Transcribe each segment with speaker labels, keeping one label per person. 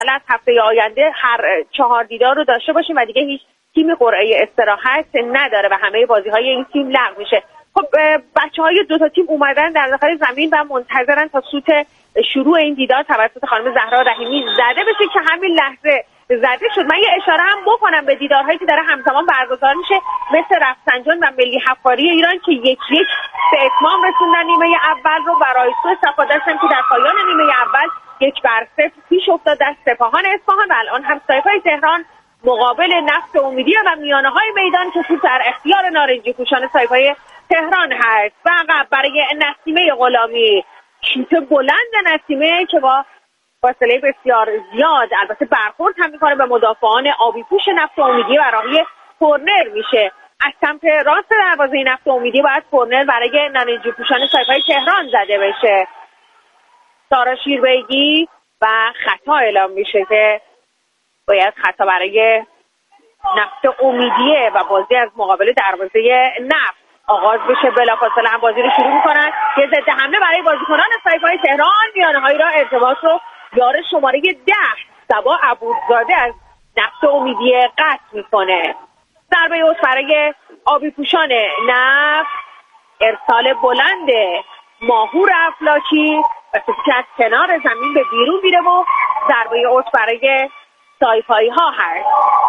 Speaker 1: از هفته آینده هر 4 دیدار رو داشته باشیم و دیگه هیچ تیمی قرعه استراحت نداره و همه بازی‌های این تیم لغو میشه. خب بچه‌های دو تا تیم اومدن در داخل زمین و منتظرن تا سوت شروع این دیدار توسط خانم زهرا رحیمی زده بشه که همین لحظه زده شد. من یه اشاره هم بکنم به دیدارهایی که داره همزمان برگزار میشه مثل رفسنجان و ملی حفاری ایران که 1-1 به اتمام رسوندن نیمه اول رو. برای سوء استفاده هم که در پایان نیمه اول 1-0 پیش افتاد در سپاهان اصفهان و الان هم سایپای تهران مقابل نفت امیدیه و میانه‌های میدان که توپ در اختیار نارنجی پوشان سایپای تهران هست. و برای نسیمه غلامی شوت بلند نسیمه که با فاصله بسیار زیاد البته برخورد هم میکنه به مدافعان آبی پوش نفت امیدیه و راهی کورنر میشه. از سمت راست دروازه نفت امیدیه باید کورنر برای نارنجی پوشان سایپای تهران زده بشه. سارا شیربیگی و خطا اعلام میشه که باید خطا برای نفت امیدیه و بازی از مقابل دروازه نفت آغاز بشه. بلافاصله هم بازی رو شروع میکنن. یه ضد حمله برای بازیکنان سایپای تهران. میانه‌هایی را ارتباط رو یار شماره 10 صبا عبودزاده از نفت امیدیه قطع میکنه. ضربه اوت برای آبی پوشان نفت، ارسال بلند ماهور افلاکی و توپی که از کنار زمین به بیرون میره و ضربه اوت برای سایپایی ها هست.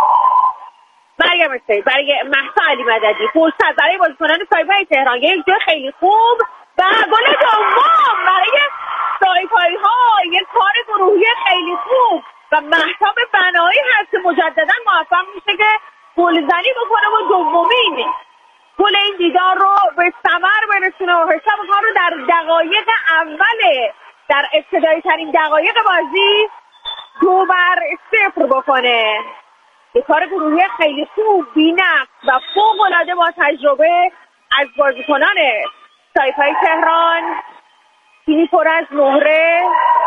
Speaker 1: مریم استایی برای مهسا علی مددی فرصت برای بازیکنان سایپای تهران، یک جای خیلی خوب و گل دوم برای سایپایی ها. یک کار گروهی خیلی خوب و مهتاب بنایی هست که مجددا موفق میشه که گلزنی بکنه و دومین گل این دیدار رو به ثمر برسونه و حساب کار رو در دقایق اول در ابتدایی ترین دقایق بازی 2-0 بکنه. یک کار گروهی خیلی خوب، بی‌نقص و فوق‌العاده با تجربه از بازیکنان سایپای تهران. تیمی پر از مهره.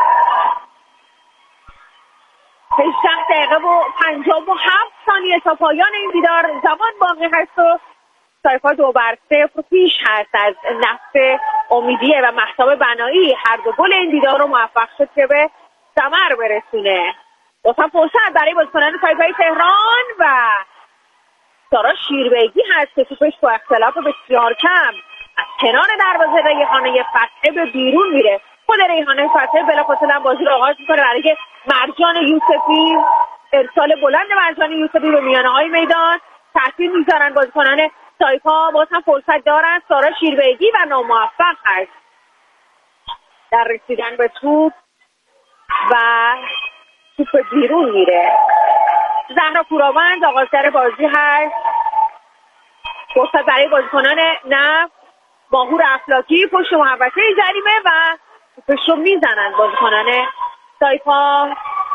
Speaker 1: 18 دقیقه و 57 ثانیه تا پایان این دیدار زمان باقی هست و سایپا 2-0 پیش هست از نفت امیدیه و مهتاب بنایی. هر دو گل این دیدار رو موفق شد که به ثمر برسونه. دوتا فرصت برای بازیکنان سایپای تهران و سارا شیربیگی هست که توپش با اختلاف بسیار کم از کنار دروازه ریحانه فتحی به بیرون میره. خود ریحانه فتحی بلافاصله بازی رو آغاز میکنه برای مرجان یوسفی. ارسال بلند مرجان یوسفی به میانه‌های میدان تاثیر میذارن بازیکنان سایپا. باز هم فرصت دارن سارا شیربیگی و ناموفق هست در رسیدن به توپ و توپ بیرون میره. زهرا پوراوند آغازگر بازی هست. فرصت برای بازیکنان نفت، ماهور افلاکی پشت محوطه جریمه و توپش رو میزنن بازیکنان سایپا.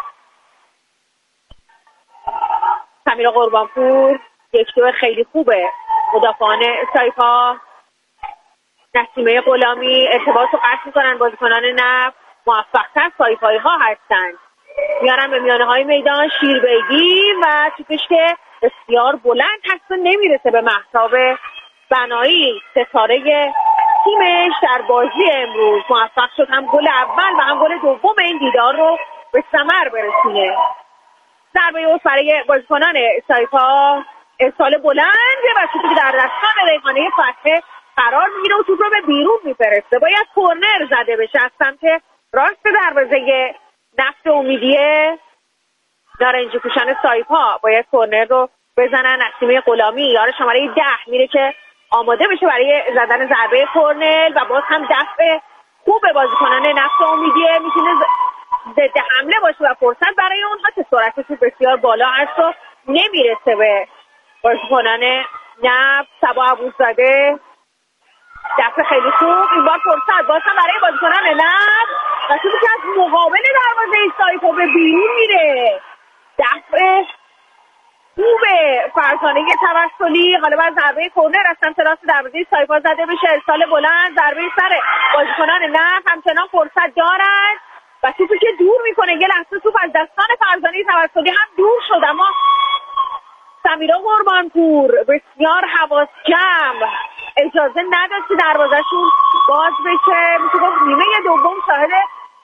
Speaker 1: سمیرا قربانپور یک دو خیلی خوبه. مدافعان سایپا نسیمه غلامی ارتباط رو قطع میکنن بازیکنان نفت. موفق‌تر سایپایی ها هستند. میارن به میانه های میدان. شیربیگی و توپش که بسیار بلند هست و نمیرسه به مهتاب بنایی ستاره تیمش در بازی امروز. موفق شد هم گل اول و هم گل دوم این دیدار رو به ثمر برسونه. ضربه اوت برای بازیکنان سایپا، ارسال بلند و توپی که در دستان ریحانه فتحی قرار میگیره و توپ رو به بیرون میفرسته. باید کورنر زده بشه از سمت راست دروازه نفت امیدیه. نارنجی پوشان سایپا باید کورنر رو بزنن. نسیمه غلامی یار شماره 10 میره که آماده بشه برای زدن ضربه کورنر و باز هم دفع خوب بازیکنان نفت امیدیه. میتونه ضد حمله باشه و فرصت برای اونها که سرعت توپ بسیار بالا هست و نمیرسه به بازیکنان نفت. صبا عبودزاده دفع خیلی خوب. این بار فرصت باز هم برای بازیکنان نفت و توپی که از مقابل دروازه سایپا به بیرون میره. دفع خوبه فرزانه توسلی. حالا باید ضربه کورنر از سمت راست دروازه سایپا زده بشه. ارسال بلند ضربه سر بازیکنان نفت همچنان فرصت دارن و توپی که دور میکنه. یه لحظه توپ از دستان فرزانه توسلی هم دور شد اما سمیرا قربانپور بسیار حواس جمع اجازه نداد که دروازه‌شون باز بشه. میشه گفت نیمه دوم شاهد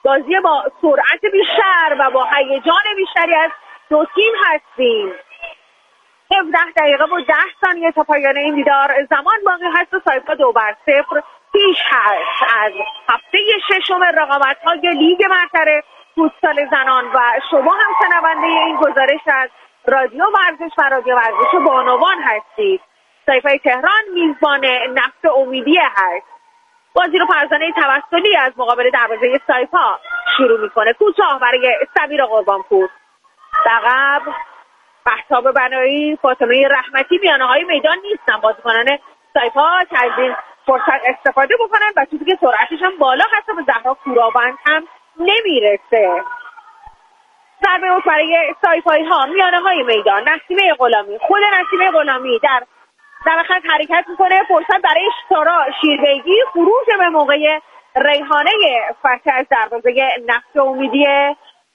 Speaker 1: بازی با سرعت بیشتر و با هیجان بیشتری از دو تیم هستیم. 17 دقیقه و 10 ثانیه تا پایان این دیدار زمان باقی هست و سایپا 2-0 پیش هست از هفته ششم رقابت‌های لیگ برتر فوتسال زنان و شما هم شنونده این گزارش از رادیو ورزش و رادیو ورزش بانوان هستید. سایپای تهران میزبان نفت امیدی هست. بازی رو فرزانه توسلی از مقابل دروازه سایپا شروع میکنه. کوتاه برای سمیر قربانپور. عقب مهتاب بنایی، فاطمه رحمتی میانه‌های میدان نیستن. بازیکنان سایپا که از این فرصت استفاده بکنن و توپی که سرعتش هم بالا هست و به زهرا کوراوند هم نمیرسه. ضربه اوت برای سایپایی ها میانه‌های میدان. نسیمه غلامی، خود نسیمه غلامی در خط حرکت میکنه. فرصت برای سارا شیربیگی، خروج به موقع ریحانه فتحی از دروازه نفت امیدیه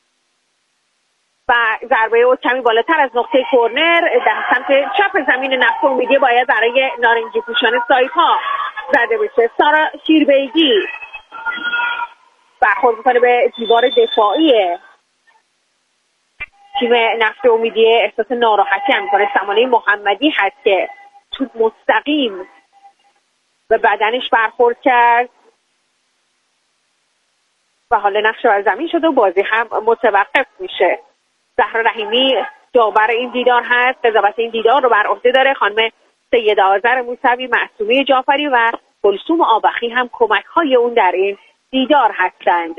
Speaker 1: و ضربه اوت کمی بالاتر از نقطه کرنر در سمت چپ زمین نفت امیدیه باید برای نارنجی پوشان سایپا زده بشه. سارا شیربیگی برخورد میکنه به دیوار دفاعی تیم نفت امیدیه. احساس ناراحتی هم میکنه. سمانه محمدی هست که توپ مستقیم به بدنش برخورد کرد و حالا نقش بر زمین شد و بازی هم متوقف میشه. زهرا رحیمی داور این دیدار هست. قضاوت این دیدار رو بر عهده داره خانم سیده آذر موسوی، معصومه جعفری و کلثوم آبخی هم کمک های اون در این دیدار هستند.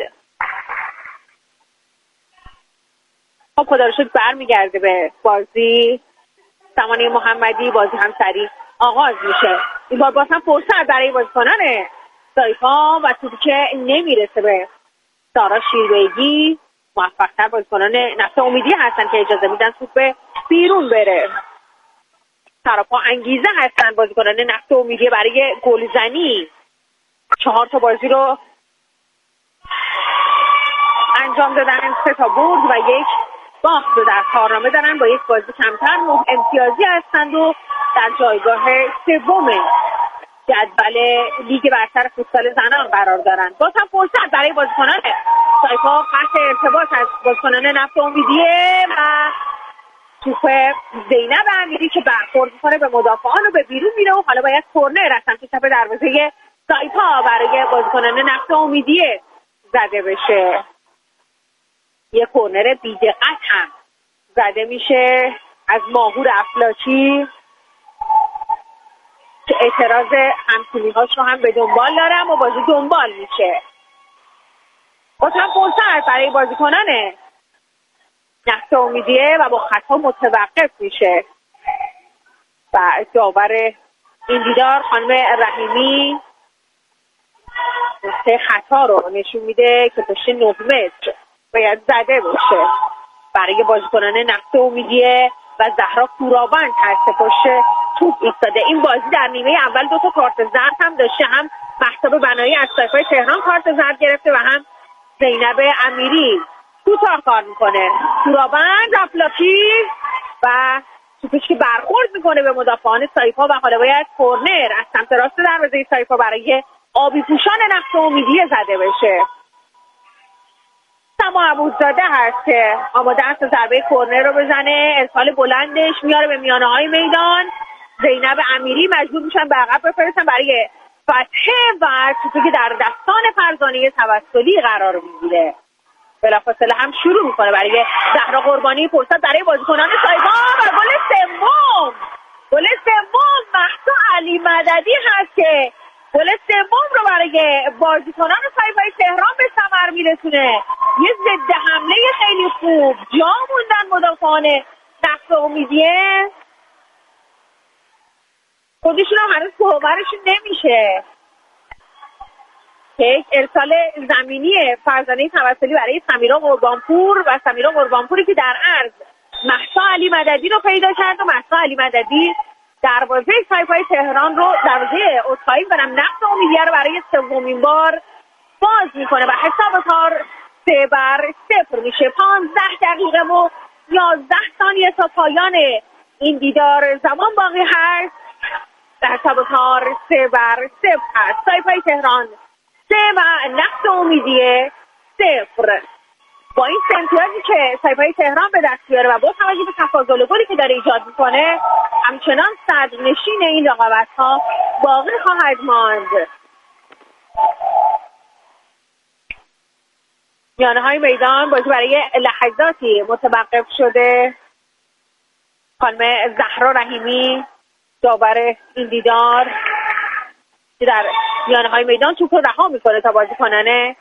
Speaker 1: خب خدا رو شکر برمیگرده به بازی. سمانه محمدی، بازی هم سریع آغاز میشه. این بار باز هم فرصت برای بازیکنان سایپا و توپی که نمیرسه به سارا شیربیگی. موفق‌تر بازیکنان نفت امیدی هستن که اجازه میدن توپ بیرون بره. سراپا انگیزه هستن بازیکنان نفت امیدی برای گلزنی. 4 تا بازی رو انجام دادن، 3 تا برد و 1 باخت رو در کارنامه دارن. با 1 بازی کمتر 9 امتیازی هستند و در جایگاه سوم جدول لیگ برتر فوتسال زنان قرار دارن. باز هم فرصت برای بازیکنان سایپا، قطع ارتباط از بازیکنان نفت امیدیه و توپ زینب امیری که برخورد میکنه به مدافعان و به بیرون میره و حالا باید کرنر از سمت چپ دروازه سایپا برای بازیکنان نفت امیدیه زده بشه. یه کرنر بی‌دقت هم زده میشه از ماهور افلاکی که اعتراض همتیمی‌هاش رو هم به دنبال دارم و بازی دنبال میشه. باز هم فرصت برای بازیکنان نفت امیدیه و با خطا متوقف میشه و داور این دیدار خانم رحیمی نقطه خطا رو نشون میده که پشت 9 متر باید زده بشه برای بازیکنان نفت امیدیه و زهرا کوراوند هست پشت توپ ایستاده. این بازی در نیمه اول 2 تا کارت زرد هم داشته. هم مهتاب بنایی از سایپای تهران کارت زرد گرفته و هم زینب امیری. کوتاه کار میکنه کوراوند افلاکی و توپش که برخورد میکنه به مدافعان سایپا و حالا باید کرنر از سمت راست دروازه سایپا برای آبی پوشان نفت امیدیه زده بشه. سما ابوزاده هست که آماده است ضربه کرنر رو بزنه. ارسال بلندش میاره به میانه های میدان. زینب امیری مجبور میشن به عقب بفرستن برای فتحه و توپی که در دستان فرزانه توسلی قرار میگیره. بلافاصله هم شروع میکنه برای زهرا قربانی. فرصت برای بازیکنان سایپا و گل سوم مهسا علی مددی هست که گل سوم رو برای بازیکنان سایپای تهران به ثمر میرسونه. یه ضد حمله خیلی خوب، جا موندن مدافعان نفت امیدیه، خودشون هم هنوز کوهبرشون نمیشه. یک ارسال زمینی فرزانه توسلی برای سمیرا قربانپور و سمیرا قربانپوری که در عرض مهسا علی مددی رو پیدا کرد و مهسا علی مددی دروازه سایپای تهران رو، دروازه اوتایی برم نفت امیدیه رو برای سومین بار باز میکنه و حساب کار 3-0 میشه. 15 دقیقه و 11 ثانیه تا پایان این دیدار زمان باقی هست. در حساب کار 3-0 هست. سایپای تهران 3 و نفت امیدیه 0. با این 3 امتیازی که سایپای تهران به دست بیاره و با توجه به تفاضل گلی که داره ایجاد میکنه همچنان صدرنشین این رقابت‌ها باقی خواهد ماند. میانه‌های میدان بازی برای لحظاتی متوقف شده. خانم زهرا رحیمی داور این دیدار که در میانه‌های میدان توپ رو رها میکنه تا بازیکنان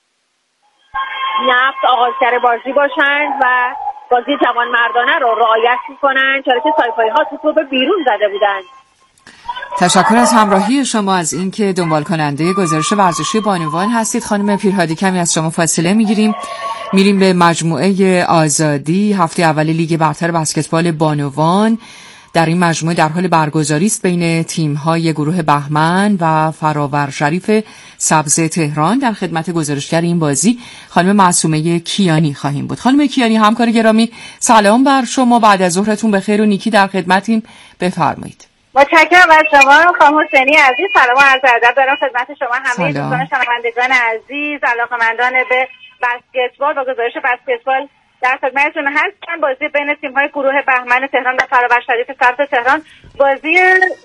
Speaker 1: نفت آغازگر بازی باشند و بازی جوانمردانه رو رعایت میکنن، چرا که سایپای‌ها توپ رو به بیرون زده بودند.
Speaker 2: تشکر از همراهی شما، از اینکه دنبال کننده گزارش ورزشی بانوان هستید. خانم پیرهادی کمی از شما فاصله میگیریم، میریم به مجموعه آزادی. هفته اول لیگ برتر بسکتبال بانوان در این مجموعه در حال برگزاری است بین تیم‌های گروه بهمن و فراور شریف سبز تهران. در خدمت گزارشگر این بازی خانم معصومه کیانی خواهیم بود. خانم کیانی، همکار گرامی، سلام بر شما، بعد از ظهرتون بخیر و نیکی در خدمتیم، بفرمایید.
Speaker 3: متشکرم از شما خانم حسینی عزیز. سلام و عرض ادب دارم خدمت شما همه دوستان شنوندگان عزیز، علاقه‌مندان به بسکتبال و گزارش بسکتبال در خدمتتون هستم. بازی بین تیم‌های گروه بهمن تهران و فراور شریف سبز تهران بازی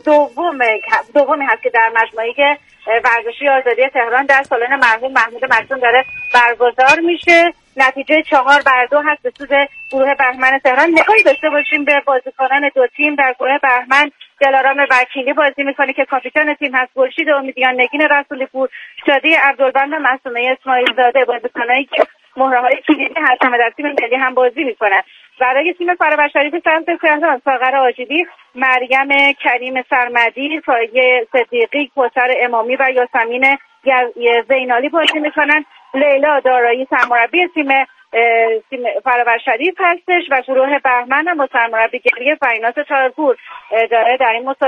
Speaker 3: دومی هست که در مجموعه ورزشی آزادی تهران در سالن مرحوم محمود مکتوم داره برگزار میشه. نتیجه 4-2 هست به سود گروه بهمن تهران. نگاهی داشته باشیم به بازیکنان دو تیم. در گروه بهمن دلارام وکیلی بازی میکنه که کاپیتان تیم هست، خورشید امیدیان، نگین رسولی پور، شادی عبدالبند و معصومه اسماعیل زاده بازیکنایی که مهره‌های کلیدی هستن و در تیم ملی هم بازی میکنن. برای تیم فراور شریف سمت تهران ساغر آجیلی، مریم کریم سرمدی، فایه صدیقی، کوثر امامی و یاسمین زینالی بازی میکنن. لیلا دارایی سرمربی تیم فراور شریف هستش و گروه بهمن هم با سرمربیگری فریناز تارپور داره در این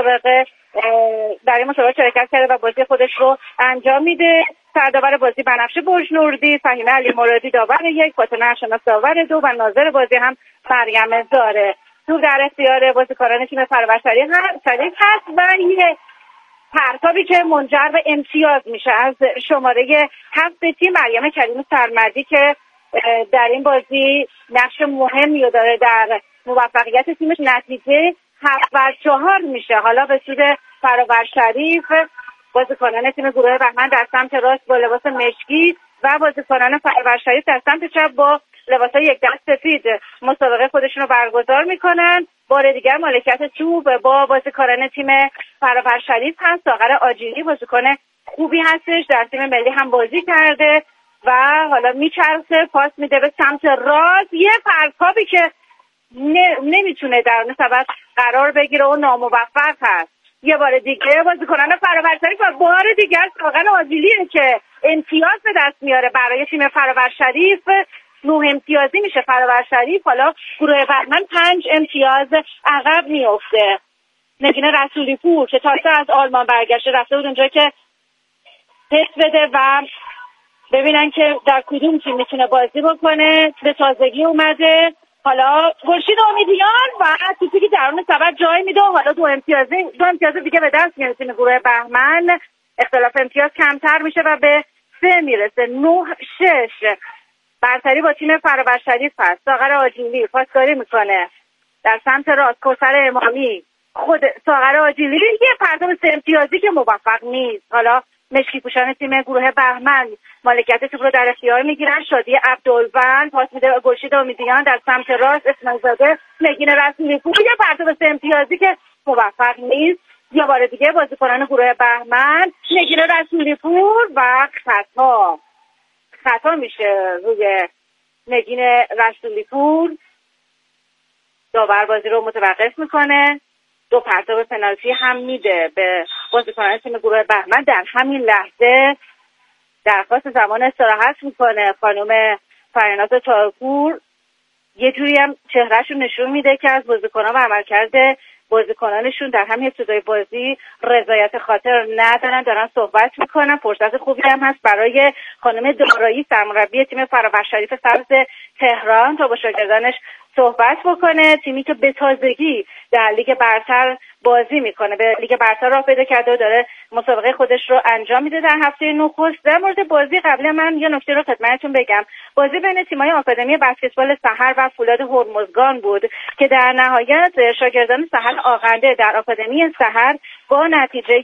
Speaker 3: مسابقه شرکت کرده و بازی خودش رو انجام میده. سرداور بازی بنفشه برج‌نوردی، فهیمه علی مرادی داور 1، فاطمه ارشناس داور 2 و ناظر بازی هم مریم داره. توپ در اختیار بازیکنان تیم فراور شریف هست و یه پرتابی که منجر به امتیاز میشه از شماره 7 تیم مریم کریم سرمدی که در این بازی نقش مهمی رو داره در موفقیت تیمش. نتیجه 7-4 میشه. حالا به سود فراور شریف بازیکنان تیم گروه بهمن در سمت راست با لباس مشکی و بازیکنان فراور شریف در سمت چپ با لباسای یک دست سفید مسابقه خودشون رو برگزار میکنن. بار دیگر مالکیت توپ با بازیکنان تیم فراور شریف هست. ساغر آجیلی بازیکن خوبی هستش، در تیم ملی هم بازی کرده و حالا میچرخه، پاس میده به سمت راست. یه پرتابی که نمیتونه در اون سبد قرار بگیره و ناموفق هست. یه بار دیگه بازیکنان فراور شریف و بار دیگر ساغر آجیلیه که امتیاز به دست میاره برای تیم فراور شریف. 9 امتیازی میشه فراور شریف. حالا گروه بهمن 5 امتیاز عقب میفته. نگین رسولی پور که تازه از آلمان برگشته رفته بود اونجا که تست بده و ببینن که در کدوم تیم میتونه بازی بکنه. به تازگی اومده. حالا خورشید امیدیان و توپی که درون سبد جای میده و حالا 2 امتیاز دیگه به دست میاره تیم گروه بهمن. اختلاف امتیاز کمتر میشه و به 3 میرسه. 9-6 برتری با تیم فراور شریف هست. ساغر آجیلی پاسکاری میکنه در سمت راست. کوثر امامی، خود ساغر آجیلی یه پرتاب 3 امتیازی که موفق نیست. حالا مشکی پوشان تیم گروه بهمن مالکیت توپ رو در اختیار میگیرن. شادی عبدالبند پاس میده خورشید امیدیان در سمت راست. اسماعیل زاده، نگین رسولی پور یه پرتاب 3 امتیازی که موفق نیست. یا بار دیگه بازیکنان گروه بهمن، نگین رسولی پور و خطا میشه روی نگین رسولی پور. داور بازی رو متوقف میکنه. 2 پرتاب پنالتی هم میده به بازیکنان تیم گروه بهمن. در همین لحظه درخواست زمان استراحت میکنه خانم فریناز تارپور. یه جوری هم چهرهشون نشون میده که از بازیکنان و عملکرد بازیکنانشون در همین ابتدای بازی رضایت خاطر ندارن، دارن صحبت میکنن. فرصت خوبی هم هست برای خانم دارایی سرمربی تیم فراور شریف سبز تهران تا با شاگردانش صحبت بکنه. تیمی که به تازگی در لیگ برتر بازی میکنه، به لیگ برتر راه پیدا کرده و داره مسابقه خودش رو انجام میده در هفته نخست. در مورد بازی قبلی من یه نکته رو خدمتتون بگم. بازی بین تیم‌های آکادمی بسکتبال سحر و فولاد هرمزگان بود که در نهایت شاگردان سحر آغنده در آکادمی سحر با نتیجه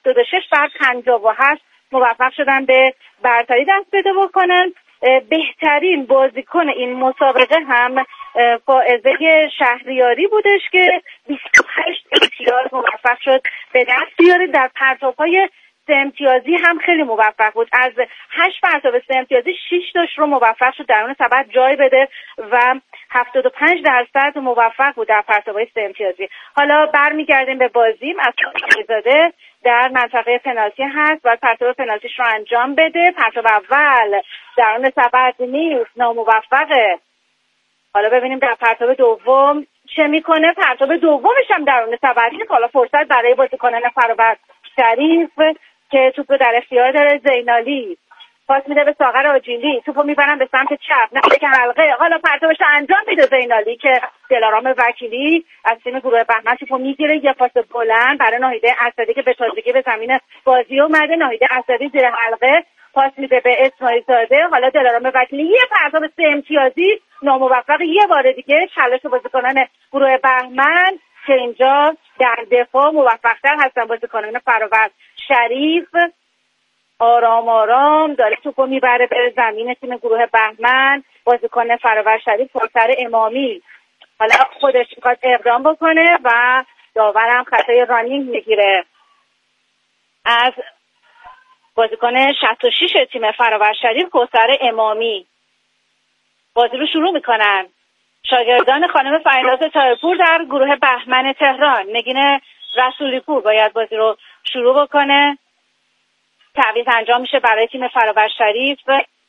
Speaker 3: 76-57 موفق شدن به برتری دست پیدا بکنن. بهترین بازیکن این مسابقه هم فائزه شهریاری بودش که 28 امتیاز موفق شد به دست بیاره. در پرتاب‌های 3 امتیازی هم خیلی موفق بود. از 8 پرتاب 3 امتیازی 6 تاش رو موفق شد درون سبد جای بده و 75% موفق بود در پرتاب‌های 3 امتیازی. حالا برمیگردیم به بازیم. از زاده در منطقه پنالتی هست و پرتاب پنالتیش رو انجام بده. پرتاب اول درون سبد نیست، ناموفقه. حالا ببینیم در پرتاب دوم چه میکنه. پرتاب دومش هم درون سبد نیست. حالا فرصت برای بازیکنان فرابر شریف که توپ رو در اختیار داره. زینالی پاس میده به ساغر آجیلی، توپو میبرن به سمت چپ نزدیک حلقه. حالا پرتابش انجام میده زینالی که دلارام وکیلی از تیم گروه بهمن توپو میگیره. یه پاس بلند برای ناهیده اسدی که به تازگی به زمین بازی اومده. ناهیده اسدی زیر حلقه پاس میده به اسماعیل زاده. حالا دلارام وکیلی یه پرتاب 3 امتیازی ناموفق. یه بار دیگه تلاش بازیکنان گروه بهمن که اینجا در دفاع موفق‌تر هستن. بازیکنان فراورد شریف آرام آرام داره توپو میبره به زمین تیم گروه بهمن. بازیکن فراورد شریف پرسر امامی حالا خودش میخواد اقدام بکنه و داورم خطای رانینگ میگیره از بازیکن 66 تیم فراورد شریف پرسر امامی. بازی رو شروع میکنن شاگردان خانم فریناز طاهرپور در گروه بهمن تهران. نگین رسولی پور باید بازی رو شروع بکنه. تعویض انجام میشه برای تیم فراورد شریف.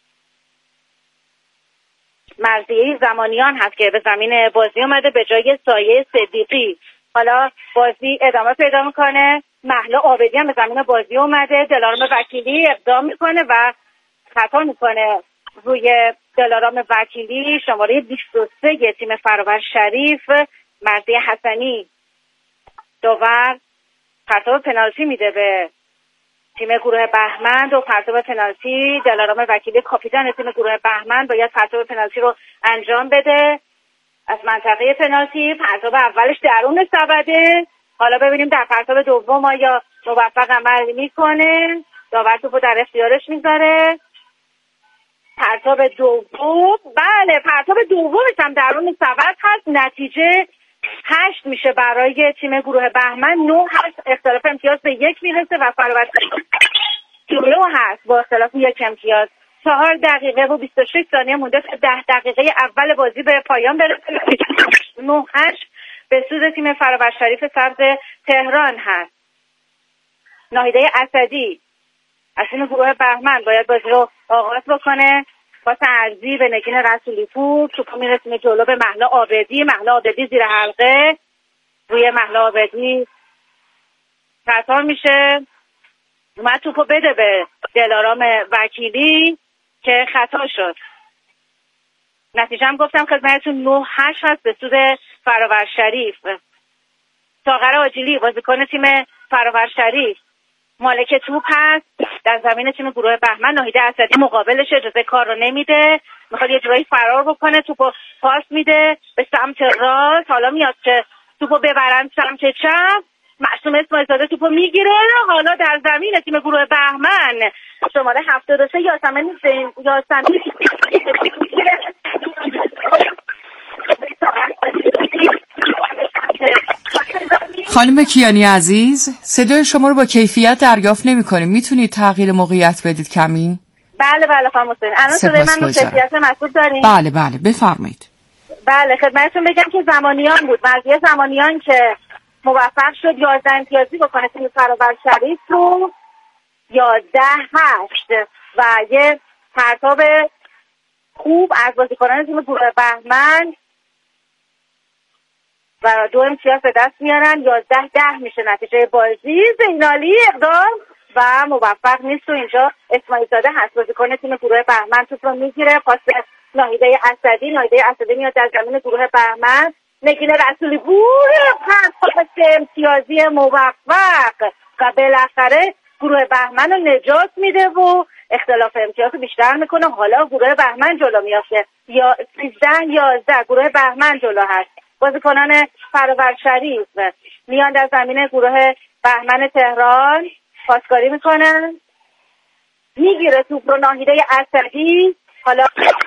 Speaker 3: مرضیه زمانیان هست که به زمین بازی اومده به جای سایه صدیقی. حالا بازی ادامه پیدا میکنه. مهلا عابدی هم به زمین بازی اومده. دلارام وکیلی اقدام میکنه و خطا میکنه روی دلارام وکیلی. شماره 23 تیم فراورد شریف مرضیه حسنی داور پرتاب پنالتی میده به تیم گروه بهمن. و پرتاب پنالتی دلارام وکیلی کاپیتان تیم گروه بهمن باید پرتاب پنالتی رو انجام بده از منطقه پنالتی. پرتاب اولش درون سبده. حالا ببینیم در پرتاب دوم آیا موفق عمل میکنه. داور توپو در اختیارش میذاره. پرتاب دوم، بله پرتاب دومش هم درون سبد هست. نتیجه 8 میشه برای تیم گروه بهمن. 9-8 اختلاف امتیاز به 1 میرسه و فراورد جلو هست با اختلاف 1 امتیاز. 4 دقیقه و 26 ثانیه مونده تا 10 دقیقه اول بازی به پایان برسه. 9-8 به سود تیم فراورد شریف سبز تهران هست. ناهیده اسدی از تیم گروه بهمن باید بازی رو آغاز بکنه. پاس عرضی به نگین رسولی پور. توپ میرسونه جلو به مهلا عابدی. مهلا عابدی زیر حلقه. روی مهلا عابدی خطا میشه. اومد توپو بده به دلارام وکیلی که خطا شد. نتیجه هم گفتم خدمتتون 9-8 هست به سود فراورد شریف. ساغر آجیلی بازیکن تیم فراورد شریف مالک توپ هست در زمین تیم گروه بهمن. ناهیده اسدی مقابلش اجازه کار رو نمیده. میخواد یه جورایی فرار بکنه. توپو پاس میده به سمت راست. حالا میاد که توپو ببرن سمت چپ. معصوم اسماعیل زاده توپو میگیره. حالا در زمین تیم گروه بهمن شماره 73 یاسمین
Speaker 2: خانم کیانی عزیز، صدای شما رو با کیفیت دریافت نمی‌کنیم. میتونید تغییر موقعیت بدید کمی؟
Speaker 3: بله خانم حسین. الان صدای من رو کیفیت مطلوب دارین؟
Speaker 2: بله بفرمایید.
Speaker 3: بله خدمتتون بگم که زمانیان بود. مرضیه زمانیان که موفق شد 11 امتیازی بکنه تیم فراورد شریف رو 11-8 و یه پرتاب خوب از بازیکنان تیم گروه بهمن و 2 امتیاز به دست میارن. 11-10 میشه نتیجه بازی. زینالی اقدام و موفق نیست و اینجا اسماعیل زاده هست بازیکن تیم گروه بهمن توپ رو میگیره. پاس ناهیده اسدی میاد در زمین گروه بهمن. نگین رسولی بور پس امتیازی موفق و بالاخره گروه بهمن رو نجات میده و اختلاف امتیاز رو بیشتر میکنه. حالا گروه بهمن جلو میافته، یا 13-11 گروه بهمن جلو هست. بازیکنان فرور شریف میان در زمین گروه بهمن تهران، پاسکاری میکنن، میگیره توپ رو ناهیده اسدی. حالا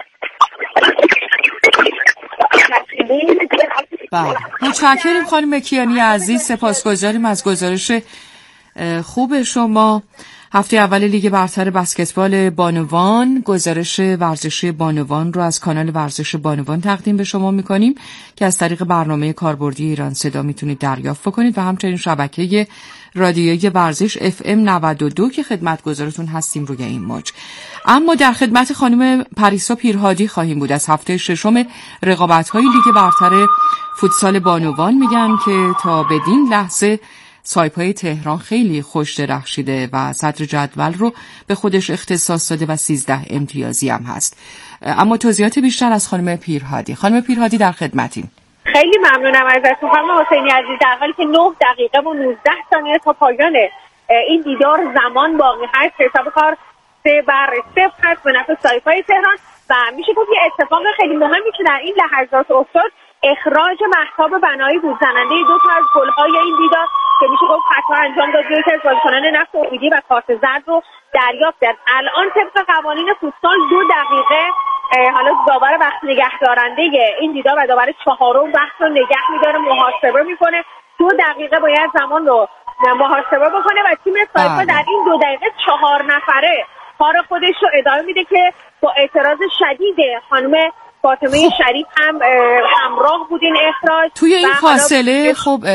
Speaker 2: متشکرم خانم کیانی عزیز، سپاسگزاریم از گزارش خوب شما. هفته اول لیگ برتر بسکتبال بانوان، گزارش ورزشی بانوان رو از کانال ورزش بانوان تقدیم به شما میکنیم که از طریق برنامه کاربردی ایران صدا میتونید دریافت بکنید و همچنین شبکه رادیویی ورزش FM 92 که خدمتگزارتون هستیم روی این موج. اما در خدمت خانم پریسا پیرهادی خواهیم بود. از هفته ششم رقابت‌های لیگ برتر فوتسال بانوان میگن که تا بدین لحظه سایپای تهران خیلی خوش درخشیده و صدر جدول رو به خودش اختصاص داده و 13 امتیازی هم هست. اما توضیحات بیشتر از خانم پیرهادی. خانم پیرهادی در خدمتیم.
Speaker 1: خیلی ممنونم ازتون خانم حسینی عزیز. در حالی که 9 دقیقه و 19 ثانیه تا پایان این دیدار زمان باقی هست، حساب کار 3-0 هست به نفع سایپای تهران و میشه گفت یه اتفاق خیلی مهمی که در این لحظات افتاد اخراج مهتاب بنایی بود، زننده 2 تا از گل‌های این دیدار که میشه گفت خطا انجام داد، یکی از بازیکنان نفت امیدی و کارت زرد رو دریافت کرد. الان طبق قوانین فوتسال 2 دقیقه حالا داور وقت نگه دارنده این دیدار و داور چهارم وقت رو نگه می‌داره، محاسبه میکنه. 2 دقیقه باید زمان رو محاسبه بکنه و تیم سایپا در این 2 دقیقه 4 نفره کار خودش رو ادامه میده که با اعتراض شدید خانم فاطمه شریف هم همراه بودین اخراج.
Speaker 2: توی این فاصله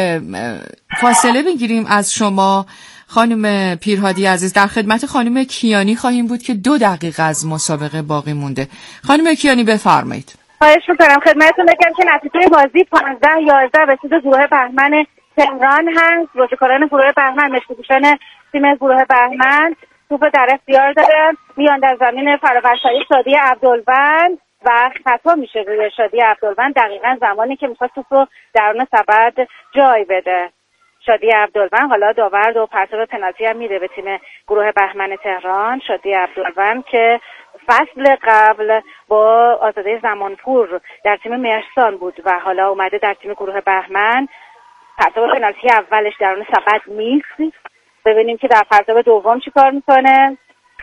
Speaker 2: فاصله میگیریم از شما خانم پیرهادی عزیز. در خدمت خانم کیانی خواهیم بود که 2 دقیقه از مسابقه باقی مونده. خانم کیانی بفرمایید.
Speaker 3: خواهش میکنم. خدمتتون بگم که نتیجه بازی 15-11 به سود گروه بهمن تهران هست. بازیکنان گروه بهمن مشکوکشان تیم گروه بهمن توپ در اختیار دارن، میان در زمین فرابرشایی شادی عبدالوند و خطا میشه روی شادی عبدالوند دقیقاً زمانی که میخواد توپ رو درون سبد جای بده. شادی عبدالوند حالا داور و پرتاب پنالتی هم میده به تیم گروه بهمن تهران. شادی عبدالوند که فصل قبل با آزاده زمانپور در تیم مرسان بود و حالا اومده در تیم گروه بهمن. پرتاب پنالتی اولش درون سبد نیست. ببینیم که در پرتاب دوم چی کار میکنه.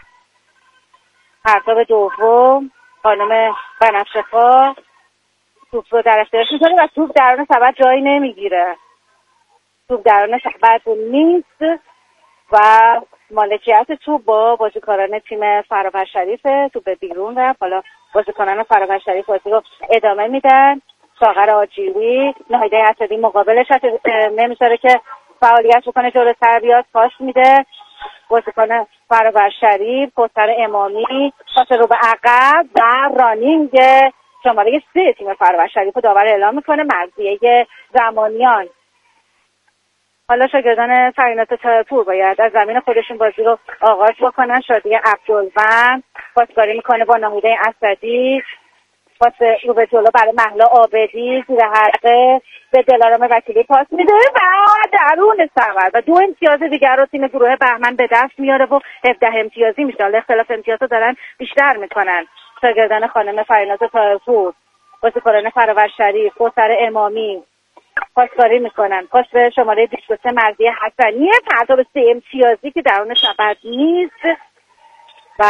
Speaker 3: پرتاب دوم خانم بنفشه‌خواه توپ رو در اختیارش میکنه و توپ درون سبد جایی نمیگیره. توپ درون سبد نیست و مالکیت توپ با بازیکنان تیم فرابر شریفه. توپ بیرون رفت. حالا بازیکنان فرابر شریف بازی رو ادامه میدن. ساغر آجیری ناهیده اسدی مقابلش نمیذاره که فعالیت بکنه، جلوتر بیاد، پاس میده. بازیکن فرابر شریف کوثر امامی پاس رو به عقب و رانینگ شماره 3 تیم فرابر شریف رو داور اعلام میکنه. مرضیه زمانیان. حالا شاگردان فرینات تایپور باید از زمین خودشون بازی رو آغاز بکنن. شادی عبدالوند پاسکاری میکنه با ناهیده اسدی، پاس رو به جلو برای مهلا عابدی، زیر حلقه به دلارام وکیلی پاس میده و درون سبد و 2 امتیاز دیگر رو تیم گروه بهمن به دست میاره و 17 امتیازی میشه. حالا اختلاف امتیاز رو دارن بیشتر میکنن شاگردان خانم فرینات تایپور. بازیکنان فرابر شریف کوثر امامی پاسکاری میکنن. پاس به شماره 23 مرضیه حسنی، پرتاب 3 امتیازی که درون سبد نیست و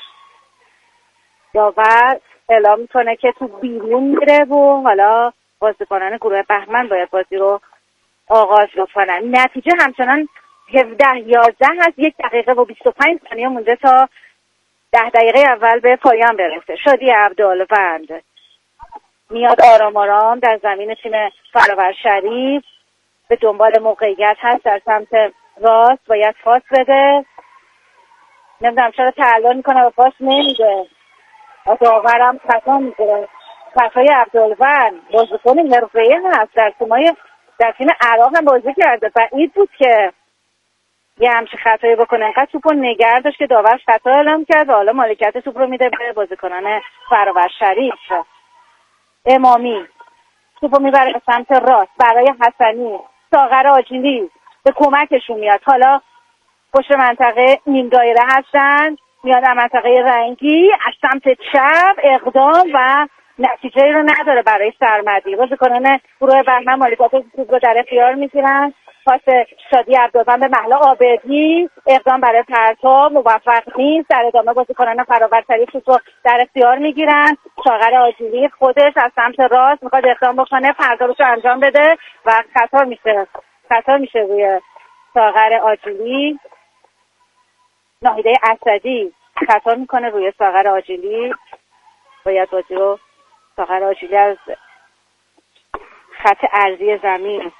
Speaker 3: داور اعلام میکنه که تو بیرون میره و حالا بازیکنان گروه بهمن باید بازی رو آغاز بکنن. نتیجه همچنان 17-11 هست. 1 دقیقه و 25 ثانیه مونده تا 10 دقیقه اول به پایان برسه. شادی عبدالوند میاد آرام آرام در زمین تیم فرابر شریف به دنبال موقعیت هست. در سمت راست باید پاس بده. نمیدونم چرا تعلل میکنه و پاس نمیده. داورم خطا میگیره. خطای عبدالوند بازیکن حرفه‌ای هست، در تیم عراق هم بازی کرده. بعید بود که یه همچین خطایی بکنه، انقدر توپو نگه داشت که داور خطا اعلام کرد و حالا مالکیت توپ رو میده به بازیکنان فرآور شریف. امامی توپو میبره به سمت راست برای حسنی، ساغر آجیلی به کمکشون میاد. حالا پشت منطقه نیم دایره هستن، میاد در منطقه رنگی از سمت چپ، اقدام و نتیجه رو نداره برای سرمدی. بازیکنان گروه بهمن مالکیت توپ رو در اختیار میگیرن. پاس شادی عبدالوهاب به مهلا عابدی، اقدام برای پرتاب موفق نیست. در ادامه بازیکنان فرآور شریف توپ رو در اختیار میگیرن. ساغر آجیلی خودش از سمت راست میخواد اقدام بکنه، پرتابش رو انجام بده و خطا میشه روی ساغر آجیلی. ناهیده اسدی خطا میکنه روی ساغر آجیلی. باید بازی رو ساغر آجیلی از خط عرضی زمین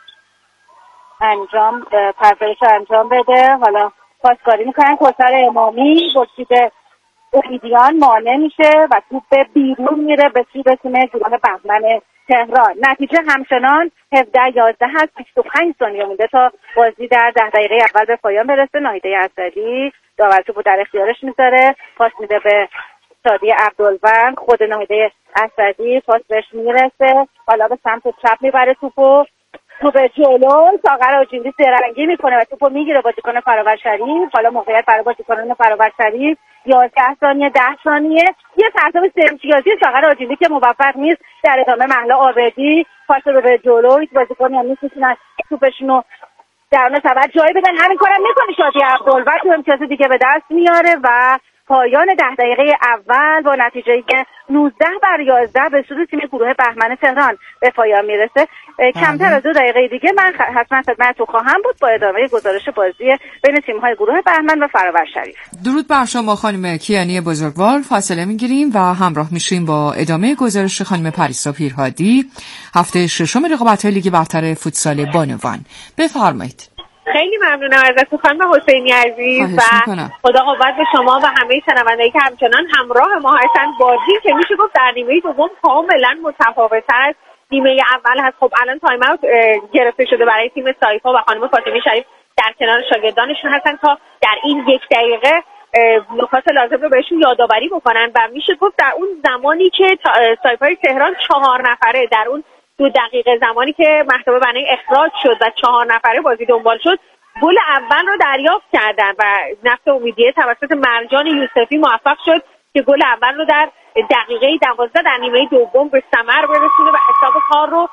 Speaker 3: پرتابش رو انجام بده. حالا پاسکاری میکنن. کوثر امامی گلچیپ امیدیان مانع میشه و توپ بیرون میره به سوی تیم گروه بهمن تهران. نتیجه همچنان 17-11 هست. 25 ثانیه مونده تا بازی در 10 دقیقه اول به پایان برسه. ناهیده اسدی داور توپو در اختیارش میذاره، پاس میده به شادی عبدالوهاب. خود ناهیده اسدی پاس بهش میرسه، حالا به سمت چپ میبره توپو جلو. ساغر آجیلی درنگی میکنه و توپو میگیره بازیکن فرآور شریف. حالا موقعیت برای بازیکنان فرآور شریف 11 ثانیه 10 ثانیه. یه پرتاب امتیازی ساغر آجیلی که موفق نیست. در ادامه مهلا عابدی پاس رو به جلو. هیچ بازیکنی هم نیستن توپشونو درون سبد جای بدن. همین کارم میکنه شادی عبدالوهاب. تو امتیاز دیگه به دست میاره و پایان 10 دقیقه اول با نتیجه‌ای که 19-11 به سود تیم گروه بهمن تهران به پایان میرسه. کمتر از 2 دقیقه دیگه من حتما خدمتتون خواهم بود با ادامه گزارش بازی بین تیم‌های گروه بهمن و فرآور شریف.
Speaker 2: درود بر شما خانم کیانی بزرگوار. فاصله میگیریم و همراه میشیم با ادامه گزارش خانم پریسا پیرهادی. هفته ششم رقابت‌های لیگ برتر فوتسال بانوان. بفرمایید.
Speaker 1: خیلی ممنونم ازتون خانم حسینی عزیز و خدا قوت به شما و همه شنوندهایی که همچنان همراه ما هستن. بازی که میشه گفت در نیمه دوم کاملا متفاوت‌تر از نیمه اول هست. خب الان تایم اوت گرفته شده برای تیم سایپا و خانم فاطمه شریف در کنار شاگردانشون هستن تا در این 1 دقیقه نکات لازم رو بهشون یادآوری بکنن و میشه گفت در اون زمانی که سایپای تهران 4 نفره در اون 2 دقیقه زمانی که مهتاب بنایی اخراج شد و 4 نفره بازی دنبال شد، گل اول رو دریافت کردن و نفت امیدیه توسط مرجان یوسفی موفق شد که گل اول رو در دقیقه 12 در نیمه دوم به ثمر برسونه و حساب کار رو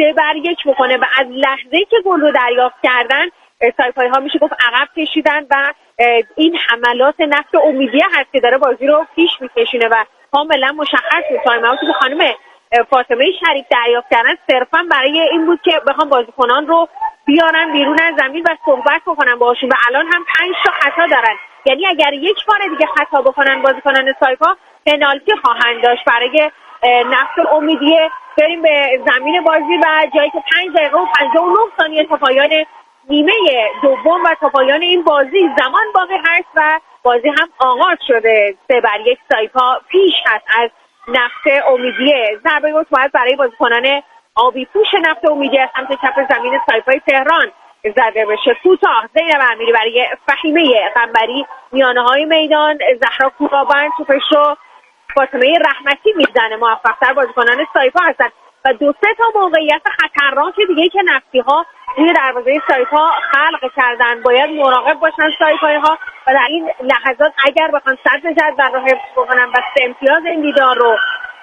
Speaker 1: 3-1 بکنه و از لحظه‌ای که گل رو دریافت کردن سایپای ها میشه گفت عقب کشیدن و این حملات نفت امیدیه هست که داره بازی رو پیش میکشونه و کاملا مشخص بود. تایم اوتی که خانم فاطمه شریف دریافت کردن صرفا برای این بود که بخوام بازیکنان رو بیارن بیرون از زمین و صحبت بکنن باشون و الان هم 5 تا خطا دارن. یعنی اگر یک بار دیگه خطا بکنن بازیکنان سایپا پنالتی خواهند داشت برای نفت امیدیه. بریم به زمین بازی و جایی که 5 دقیقه و 59 ثانیه تا پایان نیمه دوم و تا پایان این بازی زمان باقی هست و بازی هم آغاز شده. 3-1 سایپا پیش هست از نفت امیدیه. ضربه مستحق برای بازیکنان آبی پوش نفت امیدیه از سمت چپ زمین سایپای تهران زده بشه. کوتاه زینب امیری برای فهیمه قنبری میانه‌های میدان. زهرا کورابند توپش رو فاطمه رحمتی میزنه. موفق‌تر بازیکنان سایپا هستن و 2-3 تا موقعیت خطرناک دیگه که نفتی‌ها روی دروازه سایپا خلق کردن. باید مراقب باشن سایپای‌ها و در این لحظات اگر بخوان صدر جدول رو حفظ بکنن و 3 امتیاز این دیدار رو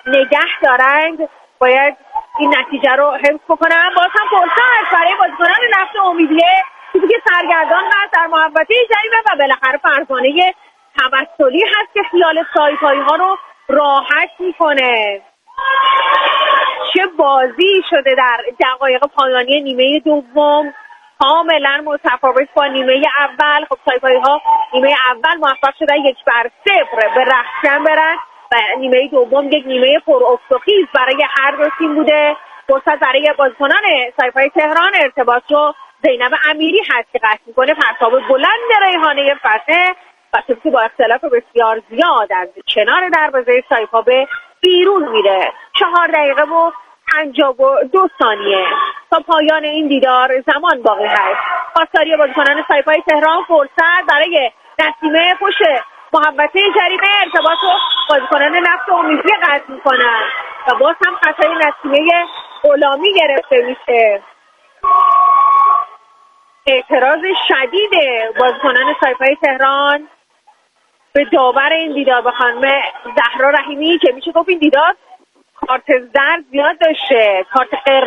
Speaker 1: نگه دارند باید این نتیجه رو حفظ بکنن. باز هم فرصت برای بازیکنان نفت امیدیه چیزی که سرگردان هست در محوطه جریمه و بالاخره فرزانه توسلی هست که خیال سایپای‌ها رو راحت میکنه. چه بازی شده در دقایق پایانی نیمه دوم، کاملا متفاوت با نیمه اول. خب سایپای‌ها نیمه اول موفق شدن 1-0 به رختکن برن و نیمه دوم یک نیمه پر افت برای هر دو تیم بوده. فرصت برای بازیکنان سایپای تهران ارتباط رو زینب امیری هست که قطع میکنه. پرتاب بلند ریحانه فتح و توپی با اختلاف بسیار زیاد از کنار دروازه سایپا به بیرون میره. 4 دقیقه و 52 ثانیه تا پایان این دیدار زمان باقی هست. پاسداری بازیکنان سایپای تهران. فرصت برای نسیمه پشت محوطه جریمه، ارتباط رو بازیکنان نفت امیدی قطع میکنن و باز هم خطای نسیمه غلامی گرفته میشه. اعتراض شدید بازیکنان سایپای تهران به داور این دیدار، به خانم زهرا رحیمی، که میشه گفت این دیدار کارت زرد زیاد داشته، کارت